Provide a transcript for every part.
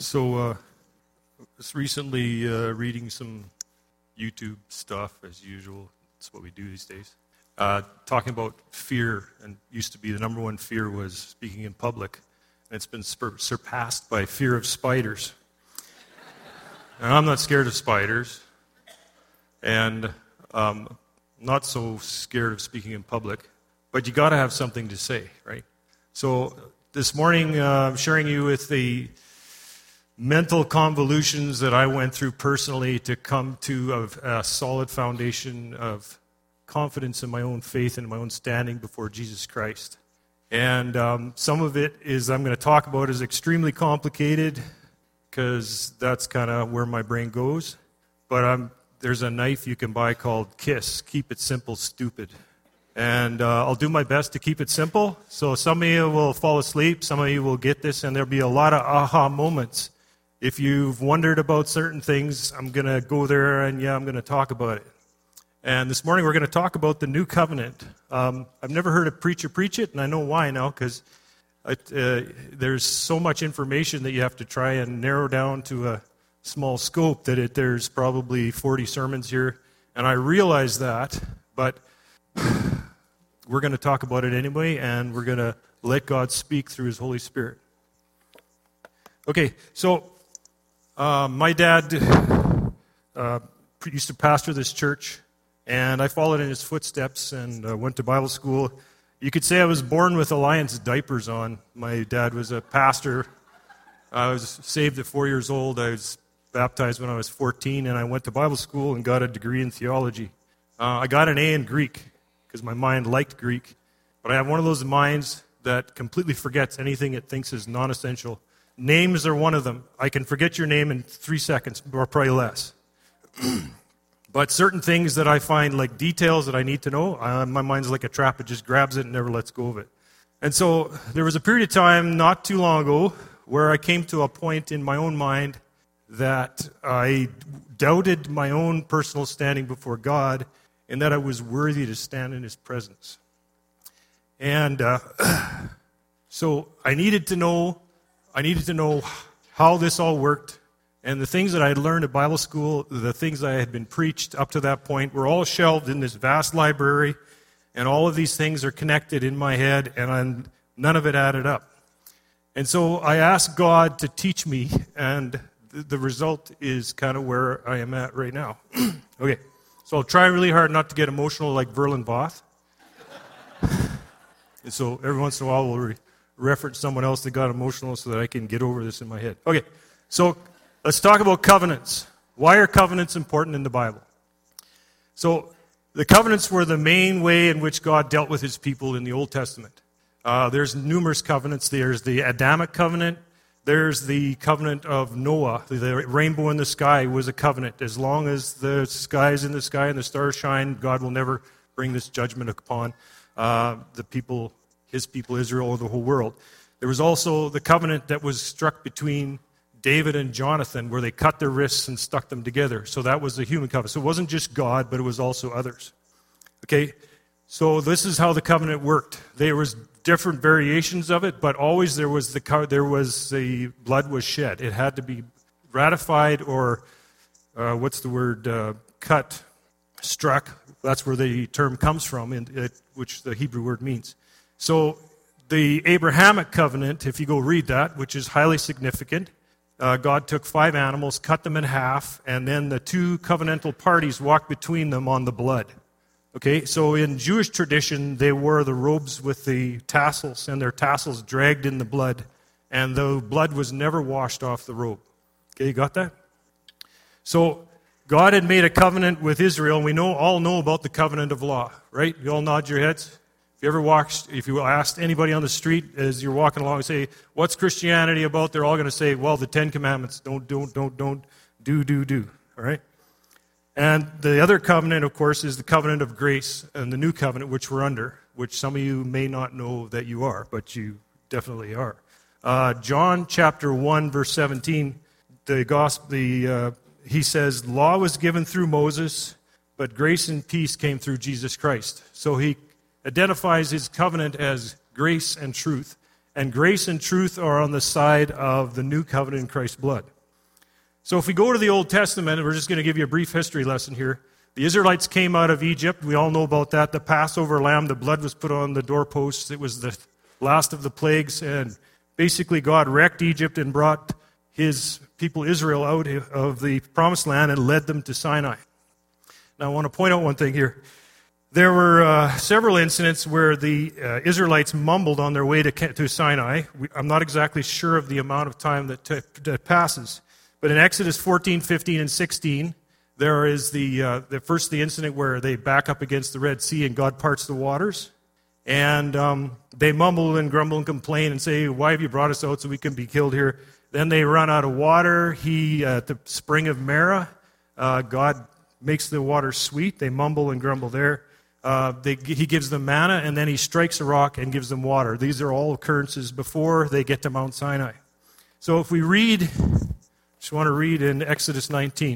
Was recently reading some YouTube stuff, as usual. That's what we do these days. Talking about fear, and used to be the number one fear was speaking in public, and it's been surpassed by fear of spiders. And I'm not scared of spiders, and not so scared of speaking in public, but you got to have something to say, right? So this morning, I'm sharing you with the mental convolutions that I went through personally to come to a solid foundation of confidence in my own faith and my own standing before Jesus Christ. And some of it is I'm going to talk about is extremely complicated because that's kind of where my brain goes. But there's a knife you can buy called KISS, Keep It Simple, Stupid. And I'll do my best to keep it simple. So some of you will fall asleep, some of you will get this, and there'll be a lot of aha moments. If you've wondered about certain things, I'm going to go there and I'm going to talk about it. And this morning we're going to talk about the new covenant. I've never heard a preacher preach it, and I know why now, because there's so much information that you have to try and narrow down to a small scope that there's probably 40 sermons here. And I realize that, but we're going to talk about it anyway, and we're going to let God speak through His Holy Spirit. Okay, so my dad used to pastor this church, and I followed in his footsteps and went to Bible school. You could say I was born with Alliance diapers on. My dad was a pastor. I was saved at 4 years old. I was baptized when I was 14, and I went to Bible school and got a degree in theology. I got an A in Greek because my mind liked Greek, but I have one of those minds that completely forgets anything it thinks is non-essential. Names are one of them. I can forget your name in 3 seconds, or probably less. But certain things that I find, like details that I need to know, my mind's like a trap. It just grabs it and never lets go of it. And so there was a period of time not too long ago where I came to a point in my own mind that I doubted my own personal standing before God and that I was worthy to stand in His presence. And so I needed to know how this all worked. And the things that I had learned at Bible school, the things I had been preached up to that point, were all shelved in this vast library. And all of these things are connected in my head, and none of it added up. And so I asked God to teach me, and the result is kind of where I am at right now. Okay, so I'll try really hard not to get emotional like Verlin Voth. And so every once in a while we'll reference someone else that got emotional so that I can get over this in my head. Okay, so let's talk about covenants. Why are covenants important in the Bible? So the covenants were the main way in which God dealt with His people in the Old Testament. There's numerous covenants. There's the Adamic covenant. There's the covenant of Noah. The rainbow in the sky was a covenant. As long as the sky is in the sky and the stars shine, God will never bring this judgment upon the people, His people, Israel, or the whole world. There was also the covenant that was struck between David and Jonathan, where they cut their wrists and stuck them together. So that was the human covenant. So it wasn't just God, but it was also others. Okay, so this is how the covenant worked. There was different variations of it, but always the blood was shed. It had to be ratified or cut, struck. That's where the term comes from, which the Hebrew word means. So the Abrahamic covenant, if you go read that, which is highly significant, God took 5 animals, cut them in half, and then the 2 covenantal parties walked between them on the blood. Okay, so in Jewish tradition, they wore the robes with the tassels, and their tassels dragged in the blood, and the blood was never washed off the robe. Okay, you got that? So God had made a covenant with Israel, and we all know about the covenant of law, right? You all nod your heads. If you asked anybody on the street as you're walking along and say, what's Christianity about? They're all going to say, well, the 10 Commandments. Don't, do. All right? And the other covenant, of course, is the covenant of grace and the new covenant, which we're under, which some of you may not know that you are, but you definitely are. John chapter 1, verse 17, he says, law was given through Moses, but grace and peace came through Jesus Christ. So he identifies his covenant as grace and truth. and grace and truth are on the side of the new covenant in Christ's blood. So if we go to the Old Testament, and we're just going to give you a brief history lesson here. The Israelites came out of Egypt. We all know about that. The Passover lamb, the blood was put on the doorposts. It was the last of the plagues, and basically God wrecked Egypt and brought his people Israel out of the promised land and led them to Sinai. Now I want to point out one thing here. There were several incidents where the Israelites mumbled on their way to Sinai. I'm not exactly sure of the amount of time that passes. But in Exodus 14, 15, and 16, there is the incident where they back up against the Red Sea and God parts the waters. And they mumble and grumble and complain and say, why have you brought us out so we can be killed here? Then they run out of water. At the spring of Marah, God makes the water sweet. They mumble and grumble there. He gives them manna, and then he strikes a rock and gives them water. These are all occurrences before they get to Mount Sinai. So if we just want to read in Exodus 19.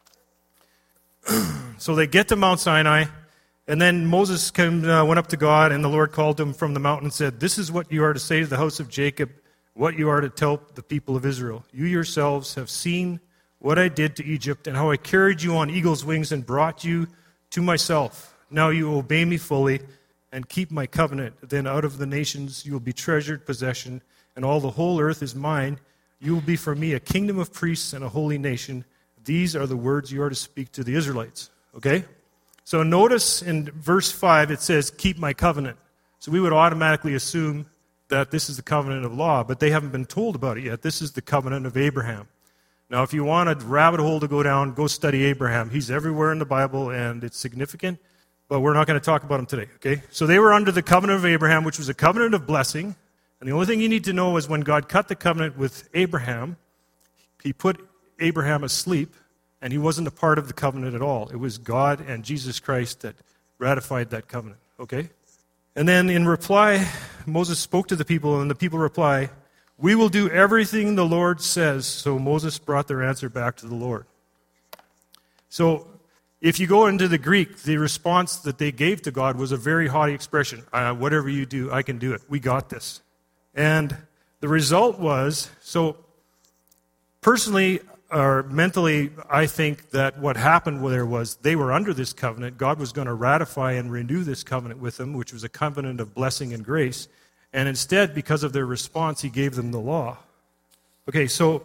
So they get to Mount Sinai, and then Moses went up to God, and the Lord called him from the mountain and said, this is what you are to say to the house of Jacob, what you are to tell the people of Israel. You yourselves have seen what I did to Egypt and how I carried you on eagle's wings and brought you to myself. Now you obey me fully and keep my covenant. Then out of the nations you will be treasured possession, and all the whole earth is mine. You will be for me a kingdom of priests and a holy nation. These are the words you are to speak to the Israelites. Okay? So notice in verse 5 it says, keep my covenant. So we would automatically assume that this is the covenant of law, but they haven't been told about it yet. This is the covenant of Abraham. Now, if you want a rabbit hole to go down, go study Abraham. He's everywhere in the Bible, and it's significant, but we're not going to talk about him today, okay? So they were under the covenant of Abraham, which was a covenant of blessing, and the only thing you need to know is when God cut the covenant with Abraham, he put Abraham asleep, and he wasn't a part of the covenant at all. It was God and Jesus Christ that ratified that covenant, okay? And then in reply, Moses spoke to the people, and the people reply, we will do everything the Lord says. So Moses brought their answer back to the Lord. So if you go into the Greek, the response that they gave to God was a very haughty expression. Whatever you do, I can do it. We got this. And the result was, so personally or mentally, I think that what happened there was they were under this covenant. God was going to ratify and renew this covenant with them, which was a covenant of blessing and grace. And instead, because of their response, he gave them the law. Okay, so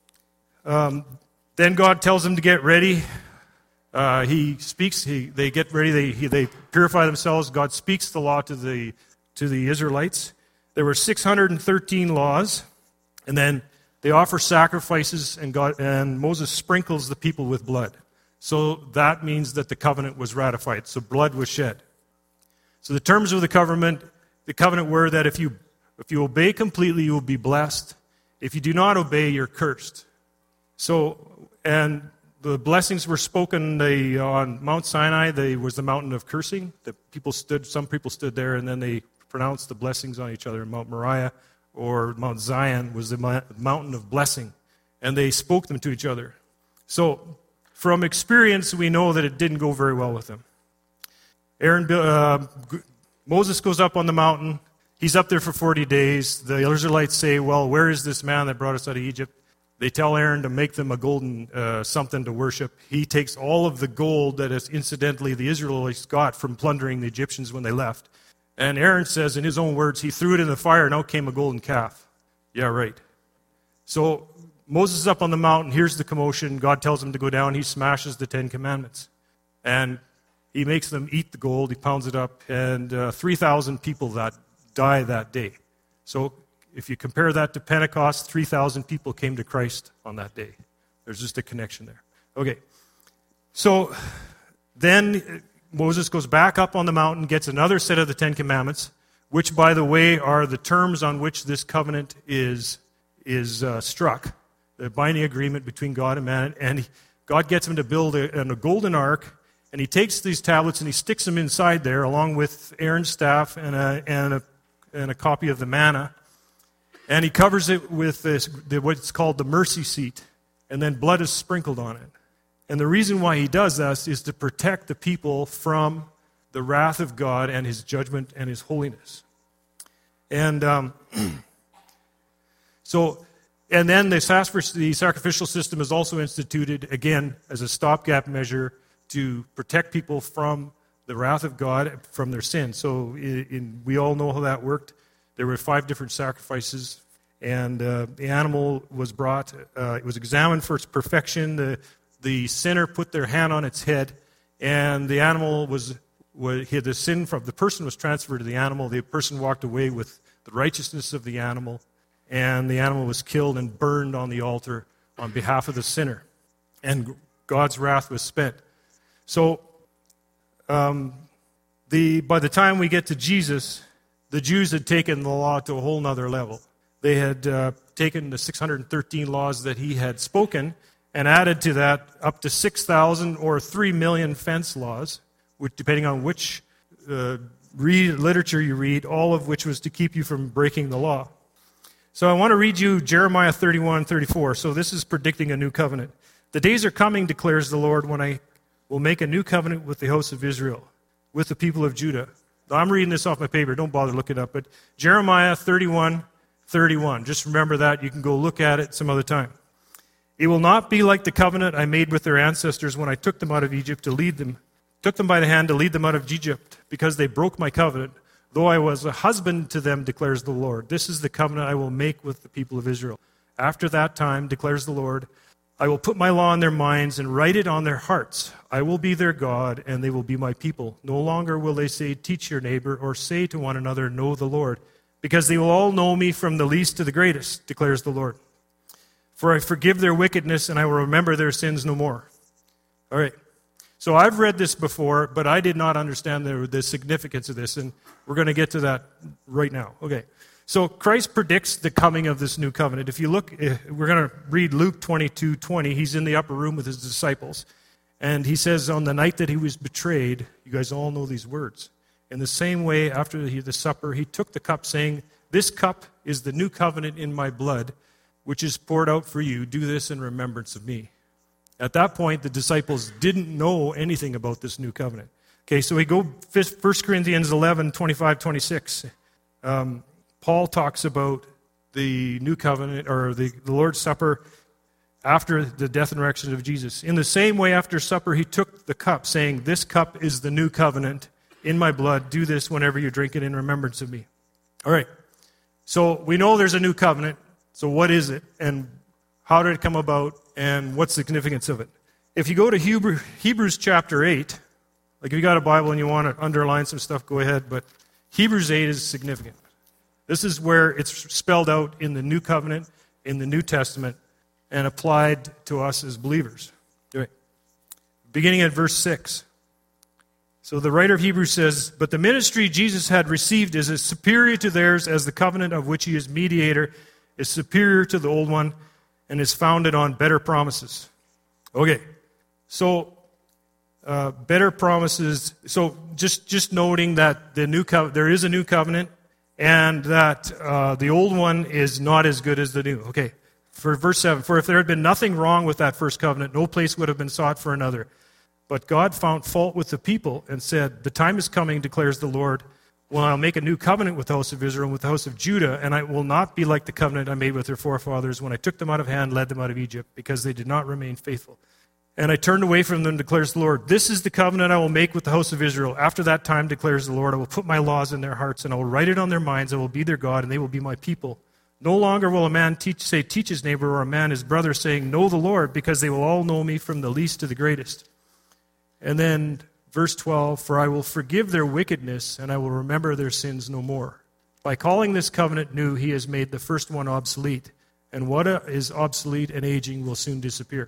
then God tells them to get ready. He speaks. They get ready. They purify themselves. God speaks the law to the Israelites. There were 613 laws, and then they offer sacrifices, and Moses sprinkles the people with blood. So that means that the covenant was ratified. So blood was shed. So the terms of the covenant were that if you obey completely, you will be blessed. If you do not obey, you're cursed. So, and the blessings were spoken on Mount Sinai. There was the mountain of cursing. Some people stood there, and then they pronounced the blessings on each other. Mount Moriah or Mount Zion was the mountain of blessing, and they spoke them to each other. So, from experience, we know that it didn't go very well with them. Moses goes up on the mountain. He's up there for 40 days. The Israelites say, well, where is this man that brought us out of Egypt? They tell Aaron to make them a golden something to worship. He takes all of the gold that is incidentally the Israelites got from plundering the Egyptians when they left. And Aaron says, in his own words, he threw it in the fire and out came a golden calf. Yeah, right. So Moses is up on the mountain. Here's the commotion. God tells him to go down. He smashes the 10 Commandments. And he makes them eat the gold. He pounds it up. And 3,000 people die that day. So if you compare that to Pentecost, 3,000 people came to Christ on that day. There's just a connection there. Okay. So then Moses goes back up on the mountain, gets another set of the 10 Commandments, which, by the way, are the terms on which this covenant is struck, the binding agreement between God and man. And God gets him to build a golden ark, and he takes these tablets and he sticks them inside there, along with Aaron's staff and a copy of the manna. And he covers it with what's called the mercy seat, and then blood is sprinkled on it. And the reason why he does this is to protect the people from the wrath of God and his judgment and his holiness. And So, and then the sacrificial system is also instituted, again, as a stopgap measure to protect people from the wrath of God, from their sin. So we all know how that worked. There were 5 different sacrifices, and the animal was brought. It was examined for its perfection. The sinner put their hand on its head, and the animal the sin from the person was transferred to the animal. The person walked away with the righteousness of the animal, and the animal was killed and burned on the altar on behalf of the sinner. And God's wrath was spent. So, by the time we get to Jesus, the Jews had taken the law to a whole nother level. They had taken the 613 laws that he had spoken and added to that up to 6,000 or 3 million fence laws, which, depending on which literature you read, all of which was to keep you from breaking the law. So I want to read you Jeremiah 31:34. So this is predicting a new covenant. The days are coming, declares the Lord, when I will make a new covenant with the house of Israel, with the people of Judah. I'm reading this off my paper. Don't bother looking it up. But Jeremiah 31:31. Just remember that. You can go look at it some other time. It will not be like the covenant I made with their ancestors when I took them out of Egypt to lead them, took them by the hand to lead them out of Egypt, because they broke my covenant. Though I was a husband to them, declares the Lord. This is the covenant I will make with the people of Israel. After that time, declares the Lord, I will put my law in their minds and write it on their hearts. I will be their God, and they will be my people. No longer will they say, teach your neighbor, or say to one another, know the Lord, because they will all know me from the least to the greatest, declares the Lord. For I forgive their wickedness, and I will remember their sins no more. All right. So I've read this before, but I did not understand the significance of this, and we're going to get to that right now. Okay. So Christ predicts the coming of this new covenant. If you look, we're going to read Luke 22:20. He's in the upper room with his disciples, and he says, on the night that he was betrayed, you guys all know these words. In the same way, after the supper, he took the cup, saying, this cup is the new covenant in my blood, which is poured out for you. Do this in remembrance of me. At that point, the disciples didn't know anything about this new covenant. Okay, so we go 1 Corinthians 11:25-26. Paul talks about the new covenant, or the Lord's Supper, after the death and resurrection of Jesus. In the same way, after supper, he took the cup, saying, this cup is the new covenant in my blood. Do this whenever you drink it in remembrance of me. All right, so we know there's a new covenant. So what is it, and how did it come about, and what's the significance of it? If you go to Hebrews chapter 8, like if you got a Bible and you want to underline some stuff, go ahead, but Hebrews 8 is significant. This is where it's spelled out in the New Covenant, in the New Testament, and applied to us as believers. Okay. Beginning at verse 6. So the writer of Hebrews says, but the ministry Jesus had received is as superior to theirs as the covenant of which he is mediator is superior to the old one and is founded on better promises. Okay, so better promises. So just noting that there is a new covenant, and that the old one is not as good as the new. Okay, for verse 7, for if there had been nothing wrong with that first covenant, no place would have been sought for another. But God found fault with the people and said, the time is coming, declares the Lord, when I'll make a new covenant with the house of Israel and with the house of Judah, and I will not be like the covenant I made with their forefathers when I took them out of hand, led them out of Egypt, because they did not remain faithful. And I turned away from them, declares the Lord. This is the covenant I will make with the house of Israel. After that time, declares the Lord, I will put my laws in their hearts, and I will write it on their minds. I will be their God, and they will be my people. No longer will a man teach his neighbor, or a man his brother, saying, know the Lord, because they will all know me from the least to the greatest. And then verse 12, for I will forgive their wickedness, and I will remember their sins no more. By calling this covenant new, he has made the first one obsolete. And what is obsolete and aging will soon disappear.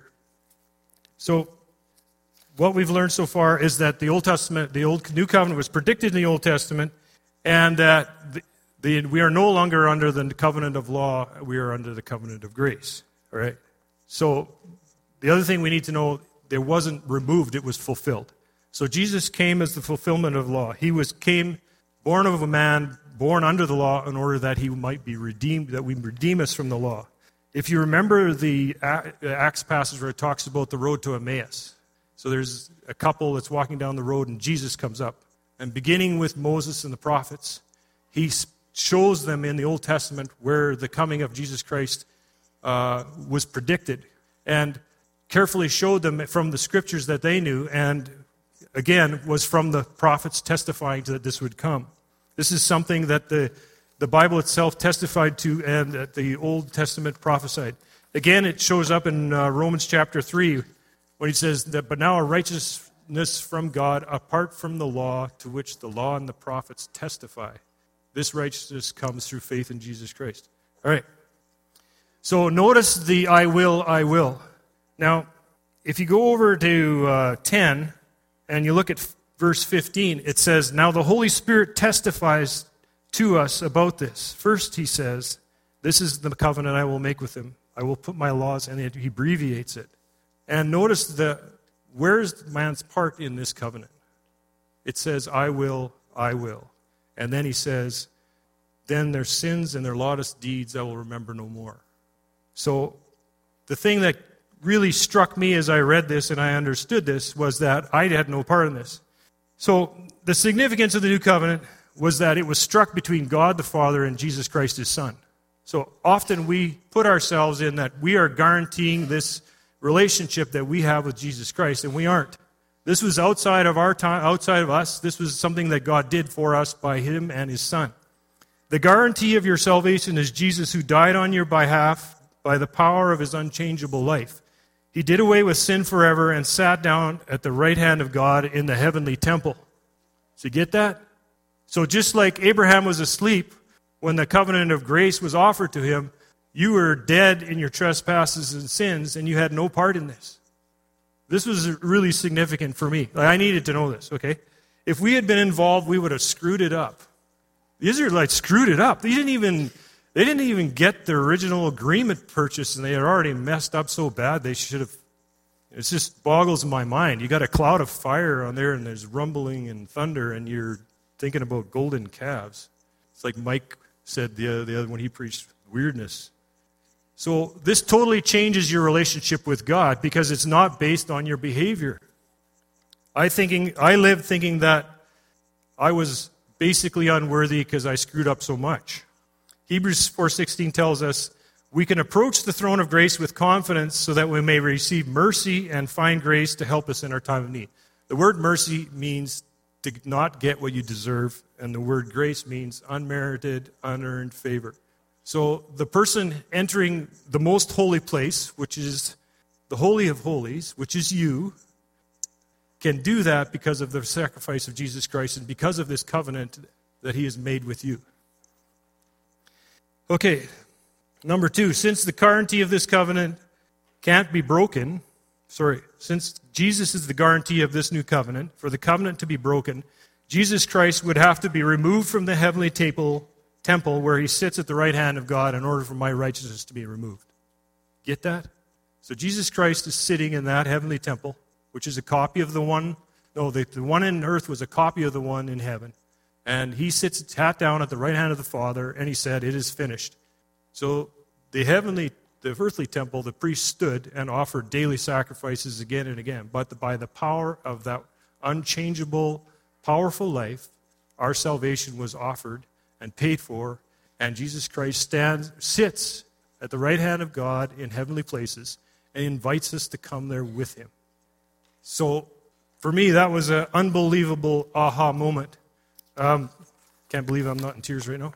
So what we've learned so far is that the Old Testament, the New Covenant was predicted in the Old Testament, and that we are no longer under the covenant of law, we are under the covenant of grace. All right? So the other thing we need to know, there wasn't removed, it was fulfilled. So Jesus came as the fulfillment of law. He came born of a man, born under the law, in order that he might be redeemed, that we redeem us from the law. If you remember the Acts passage where it talks about the road to Emmaus, so there's a couple that's walking down the road and Jesus comes up. And beginning with Moses and the prophets, he shows them in the Old Testament where the coming of Jesus Christ was predicted, and carefully showed them from the scriptures that they knew, and again was from the prophets testifying to that this would come. This is something that the Bible itself testified to and that the Old Testament prophesied. Again, it shows up in Romans chapter 3 when he says that, but now a righteousness from God apart from the law, to which the law and the prophets testify. This righteousness comes through faith in Jesus Christ. All right. So notice the I will, I will. Now, if you go over to 10 and you look at verse 15, it says, now the Holy Spirit testifies to us about this. First, he says, this is the covenant I will make with him. I will put my laws, and he abbreviates it. And notice where's man's part in this covenant? It says, I will, I will. And then he says, then their sins and their lawless deeds I will remember no more. So the thing that really struck me as I read this and I understood this was that I had no part in this. So the significance of the new covenant was that it was struck between God the Father and Jesus Christ his Son. So often we put ourselves in that we are guaranteeing this relationship that we have with Jesus Christ, and we aren't. This was outside of our time, outside of us. This was something that God did for us by him and his Son. The guarantee of your salvation is Jesus, who died on your behalf by the power of his unchangeable life. He did away with sin forever and sat down at the right hand of God in the heavenly temple. So you get that? So just like Abraham was asleep when the covenant of grace was offered to him, you were dead in your trespasses and sins, and you had no part in this. This was really significant for me. I needed to know this, okay? If we had been involved, we would have screwed it up. The Israelites screwed it up. They didn't even get the original agreement purchased, and they had already messed up so bad they should have. It just boggles my mind. You got a cloud of fire on there, and there's rumbling and thunder, and you're thinking about golden calves. It's like Mike said the other when he preached weirdness. So this totally changes your relationship with God because it's not based on your behavior. I lived thinking that I was basically unworthy because I screwed up so much. Hebrews 4:16 tells us, we can approach the throne of grace with confidence so that we may receive mercy and find grace to help us in our time of need. The word mercy means to not get what you deserve, and the word grace means unmerited, unearned favor. So the person entering the most holy place, which is the Holy of Holies, which is you, can do that because of the sacrifice of Jesus Christ and because of this covenant that he has made with you. Okay, number 2, since the guarantee of this covenant can't be broken, since Jesus is the guarantee of this new covenant, for the covenant to be broken, Jesus Christ would have to be removed from the heavenly temple where he sits at the right hand of God in order for my righteousness to be removed. Get that? So Jesus Christ is sitting in that heavenly temple, which is a copy of the one in earth was a copy of the one in heaven. And he sits down at the right hand of the Father, and he said, it is finished. So the earthly temple, the priest stood and offered daily sacrifices again and again. But by the power of that unchangeable, powerful life, our salvation was offered and paid for, and Jesus Christ sits at the right hand of God in heavenly places and invites us to come there with him. So for me, that was an unbelievable aha moment. Can't believe I'm not in tears right now.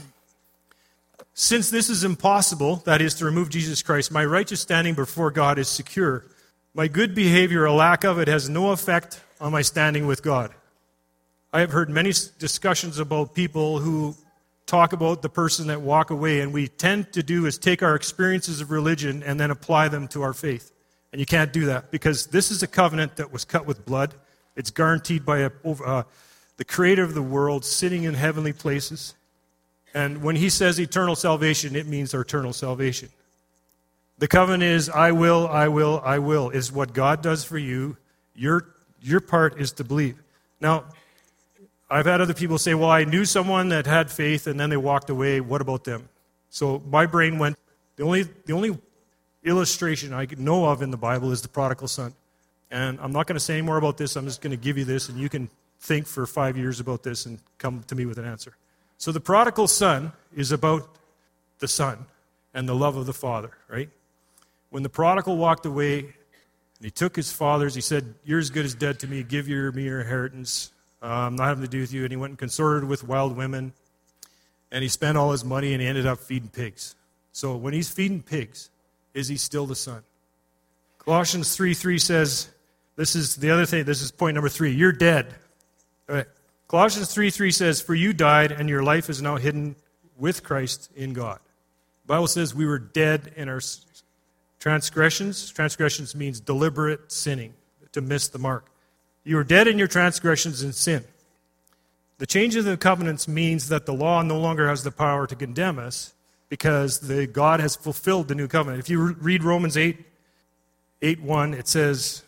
Since this is impossible, that is to remove Jesus Christ, my righteous standing before God is secure. My good behavior, or lack of it, has no effect on my standing with God. I have heard many discussions about people who talk about the person that walk away, and we tend to do is take our experiences of religion and then apply them to our faith. And you can't do that because this is a covenant that was cut with blood. It's guaranteed by the creator of the world sitting in heavenly places. And when he says eternal salvation, it means eternal salvation. The covenant is I will, is what God does for you. Your part is to believe. Now, I've had other people say, well, I knew someone that had faith and then they walked away. What about them? So my brain went, the only illustration I know of in the Bible is the prodigal son. And I'm not going to say any more about this. I'm just going to give you this, and you can think for 5 years about this and come to me with an answer. So the prodigal son is about the son and the love of the father, right? When the prodigal walked away and he took his father's, he said, "You're as good as dead to me. Give me your inheritance. I'm not having to do with you." And he went and consorted with wild women. And he spent all his money and he ended up feeding pigs. So when he's feeding pigs, is he still the son? Colossians 3:3 says, this is the other thing, this is point number 3, you're dead. All right. Colossians 3:3 says, "For you died, and your life is now hidden with Christ in God." The Bible says we were dead in our transgressions. Transgressions means deliberate sinning, to miss the mark. You were dead in your transgressions and sin. The change of the covenants means that the law no longer has the power to condemn us because God has fulfilled the new covenant. If you read Romans 8:1, it says,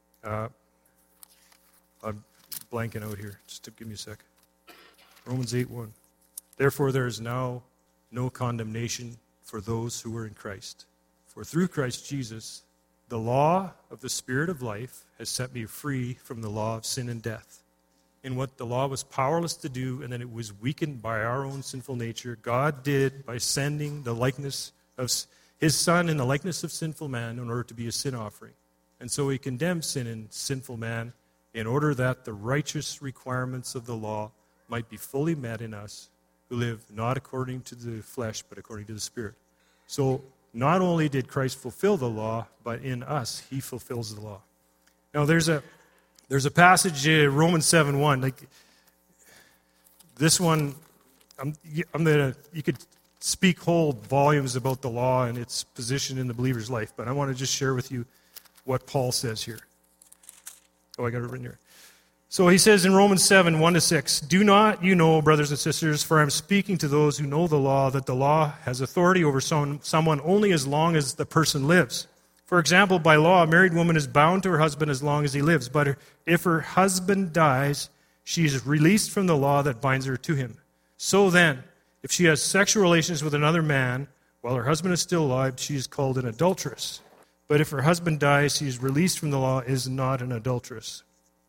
I'm blanking out here. Just give me a second. Romans 8:1. "Therefore there is now no condemnation for those who are in Christ. For through Christ Jesus, the law of the Spirit of life has set me free from the law of sin and death." In what the law was powerless to do, and then it was weakened by our own sinful nature, God did by sending the likeness of his Son in the likeness of sinful man in order to be a sin offering. And so he condemned sin and sinful man in order that the righteous requirements of the law might be fully met in us who live not according to the flesh, but according to the Spirit. So not only did Christ fulfill the law, but in us he fulfills the law. Now there's a passage in Romans 7:1. Like this one, you could speak whole volumes about the law and its position in the believer's life, but I want to just share with you what Paul says here. Oh, I got it written here. So he says in Romans 7:1-6, "Do not you know, brothers and sisters, for I am speaking to those who know the law, that the law has authority over someone only as long as the person lives. For example, by law, a married woman is bound to her husband as long as he lives. But if her husband dies, she is released from the law that binds her to him. So then, if she has sexual relations with another man while her husband is still alive, she is called an adulteress. But if her husband dies, she is released from the law, is not an adulteress.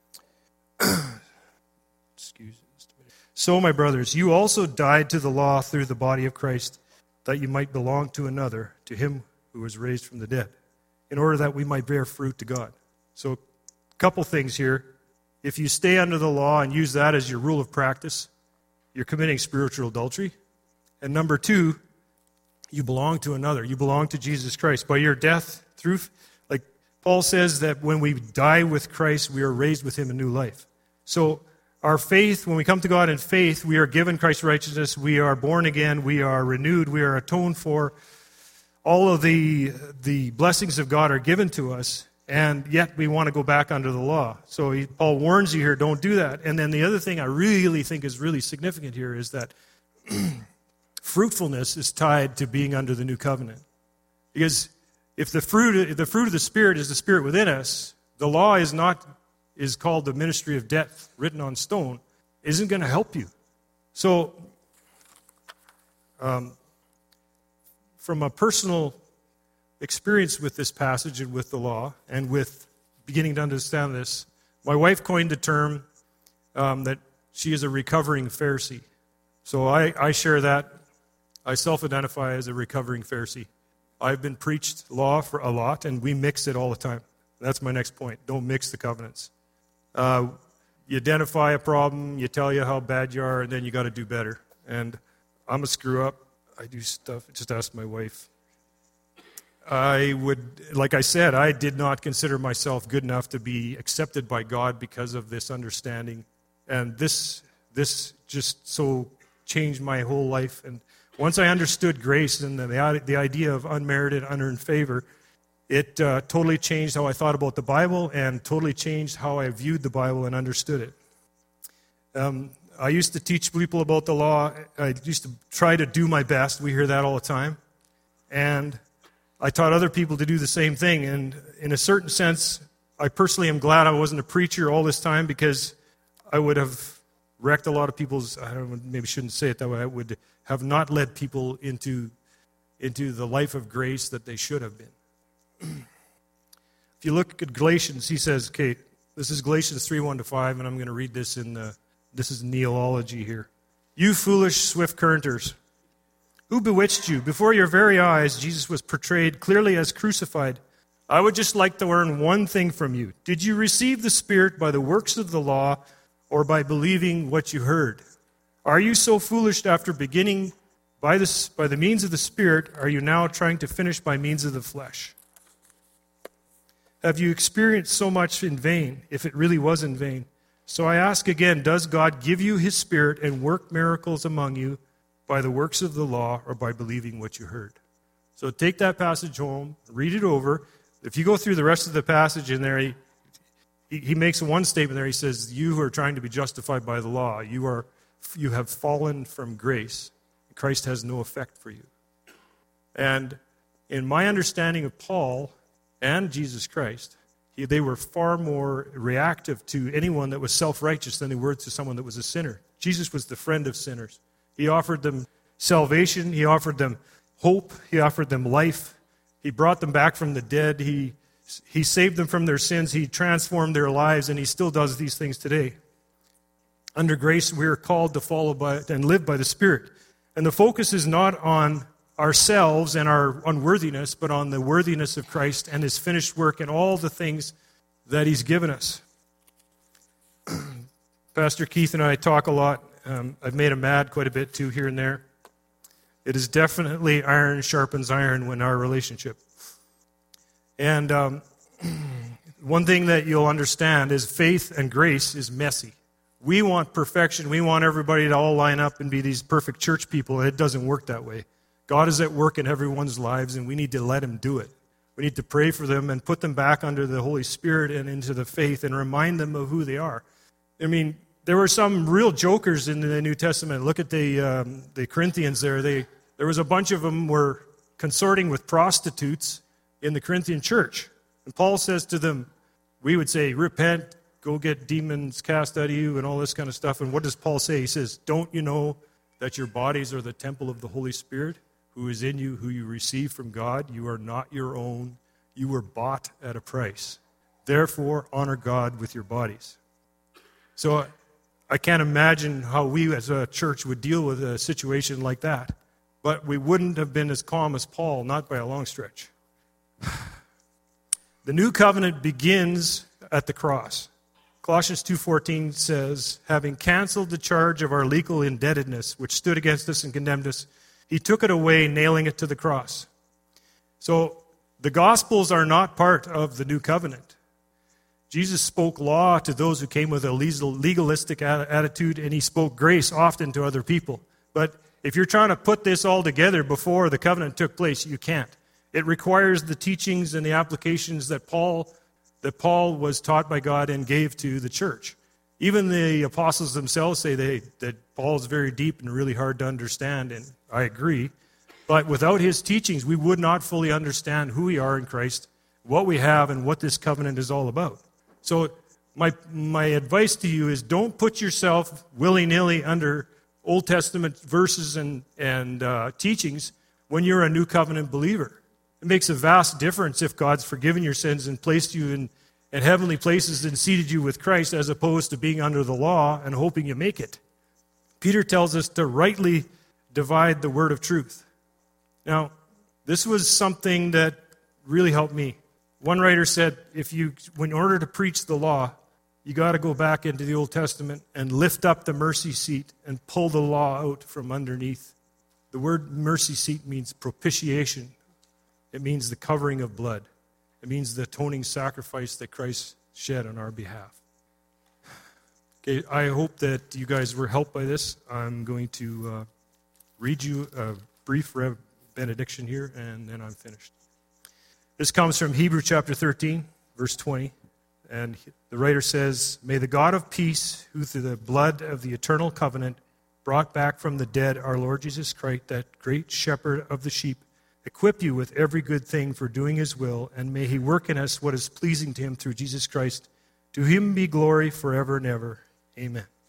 Excuse me. So, my brothers, you also died to the law through the body of Christ, that you might belong to another, to him who was raised from the dead, in order that we might bear fruit to God." So, a couple things here. If you stay under the law and use that as your rule of practice, you're committing spiritual adultery. And number 2, you belong to another. You belong to Jesus Christ. By your death, like Paul says that when we die with Christ, we are raised with him in new life. So our faith, when we come to God in faith, we are given Christ's righteousness, we are born again, we are renewed, we are atoned for. All of the blessings of God are given to us, and yet we want to go back under the law. So Paul warns you here, don't do that. And then the other thing I really think is really significant here is that fruitfulness is tied to being under the new covenant. Because if the fruit of the Spirit is the Spirit within us, the law is called the ministry of death, written on stone, isn't going to help you. So, from a personal experience with this passage and with the law, and with beginning to understand this, my wife coined the term that she is a recovering Pharisee. So I share that. I self-identify as a recovering Pharisee. I've been preached law for a lot, and we mix it all the time. That's my next point. Don't mix the covenants. You identify a problem, you tell you how bad you are, and then you got to do better. And I'm a screw-up. I do stuff. Just ask my wife. Like I said, I did not consider myself good enough to be accepted by God because of this understanding. And this just so changed my whole life. And once I understood grace and the idea of unmerited, unearned favor, it totally changed how I thought about the Bible and totally changed how I viewed the Bible and understood it. I used to teach people about the law. I used to try to do my best. We hear that all the time. And I taught other people to do the same thing. And in a certain sense, I personally am glad I wasn't a preacher all this time, because I would have wrecked a lot of people's, I don't know, maybe shouldn't say it that way, I would have not led people into the life of grace that they should have been. If you look at Galatians, he says, okay, this is Galatians 3:1-5, and I'm going to read this this is neology here. You foolish swift-currenters, who bewitched you? Before your very eyes, Jesus was portrayed clearly as crucified. I would just like to learn one thing from you. Did you receive the Spirit by the works of the law or by believing what you heard? Are you so foolish after beginning by the means of the Spirit, are you now trying to finish by means of the flesh? Have you experienced so much in vain, if it really was in vain? So I ask again, does God give you his Spirit and work miracles among you by the works of the law or by believing what you heard? So take that passage home, read it over. If you go through the rest of the passage in there, he makes one statement there. He says, you are trying to be justified by the law. You have fallen from grace. Christ has no effect for you. And in my understanding of Paul and Jesus Christ, they were far more reactive to anyone that was self-righteous than they were to someone that was a sinner. Jesus was the friend of sinners. He offered them salvation. He offered them hope. He offered them life. He brought them back from the dead. He saved them from their sins. He transformed their lives, and he still does these things today. Under grace, we are called to follow by and live by the Spirit. And the focus is not on ourselves and our unworthiness, but on the worthiness of Christ and his finished work and all the things that he's given us. Pastor Keith and I talk a lot. I've made him mad quite a bit too here and there. It is definitely iron sharpens iron in our relationship. And one thing that you'll understand is faith and grace is messy. We want perfection. We want everybody to all line up and be these perfect church people. It doesn't work that way. God is at work in everyone's lives, and we need to let him do it. We need to pray for them and put them back under the Holy Spirit and into the faith and remind them of who they are. I mean, there were some real jokers in the New Testament. Look at the Corinthians there. There was a bunch of them were consorting with prostitutes in the Corinthian church. And Paul says to them, we would say, repent, go get demons cast out of you and all this kind of stuff. And what does Paul say? He says, don't you know that your bodies are the temple of the Holy Spirit who is in you, who you receive from God? You are not your own. You were bought at a price. Therefore, honor God with your bodies. So I can't imagine how we as a church would deal with a situation like that. But we wouldn't have been as calm as Paul, not by a long stretch. The new covenant begins at the cross. Colossians 2:14 says, having canceled the charge of our legal indebtedness, which stood against us and condemned us, he took it away, nailing it to the cross. So the Gospels are not part of the new covenant. Jesus spoke law to those who came with a legalistic attitude, and he spoke grace often to other people. But if you're trying to put this all together before the covenant took place, you can't. It requires the teachings and the applications that Paul was taught by God and gave to the church. Even the apostles themselves say that Paul is very deep and really hard to understand, and I agree. But without his teachings, we would not fully understand who we are in Christ, what we have, and what this covenant is all about. So my advice to you is don't put yourself willy-nilly under Old Testament verses and teachings when you're a new covenant believer. It makes a vast difference if God's forgiven your sins and placed you in heavenly places and seated you with Christ as opposed to being under the law and hoping you make it. Peter tells us to rightly divide the word of truth. Now, this was something that really helped me. One writer said, in order to preach the law, you got to go back into the Old Testament and lift up the mercy seat and pull the law out from underneath. The word mercy seat means propitiation. It means the covering of blood. It means the atoning sacrifice that Christ shed on our behalf. Okay, I hope that you guys were helped by this. I'm going to read you a brief benediction here, and then I'm finished. This comes from Hebrews chapter 13, verse 20. And the writer says, may the God of peace, who through the blood of the eternal covenant brought back from the dead our Lord Jesus Christ, that great shepherd of the sheep, equip you with every good thing for doing his will, and may he work in us what is pleasing to him through Jesus Christ. To him be glory forever and ever. Amen.